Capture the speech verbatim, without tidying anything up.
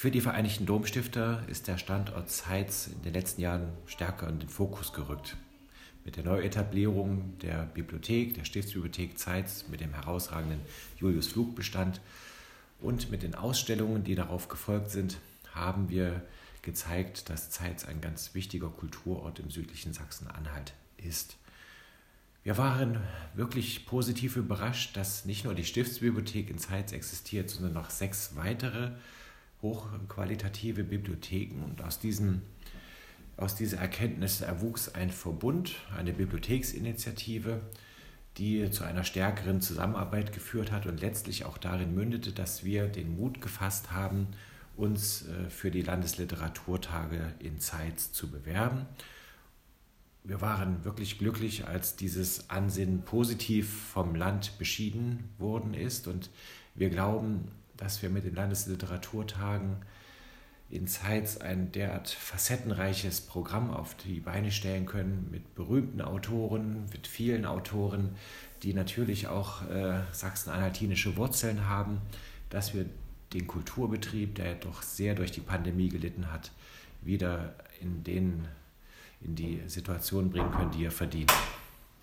Für die Vereinigten Domstifter ist der Standort Zeitz in den letzten Jahren stärker in den Fokus gerückt. Mit der Neuetablierung der Bibliothek, der Stiftsbibliothek Zeitz, mit dem herausragenden Julius-Flug-Bestand und mit den Ausstellungen, die darauf gefolgt sind, haben wir gezeigt, dass Zeitz ein ganz wichtiger Kulturort im südlichen Sachsen-Anhalt ist. Wir waren wirklich positiv überrascht, dass nicht nur die Stiftsbibliothek in Zeitz existiert, sondern noch sechs weitere hochqualitative Bibliotheken. Und aus, diesem, aus dieser Erkenntnis erwuchs ein Verbund, eine Bibliotheksinitiative, die zu einer stärkeren Zusammenarbeit geführt hat und letztlich auch darin mündete, dass wir den Mut gefasst haben, uns für die Landesliteraturtage in Zeitz zu bewerben. Wir waren wirklich glücklich, als dieses Ansinnen positiv vom Land beschieden worden ist, und wir glauben, dass wir mit den Landesliteraturtagen in Zeitz ein derart facettenreiches Programm auf die Beine stellen können, mit berühmten Autoren, mit vielen Autoren, die natürlich auch äh, sachsen-anhaltinische Wurzeln haben, dass wir den Kulturbetrieb, der doch sehr durch die Pandemie gelitten hat, wieder in den in die Situation bringen können, die er verdient.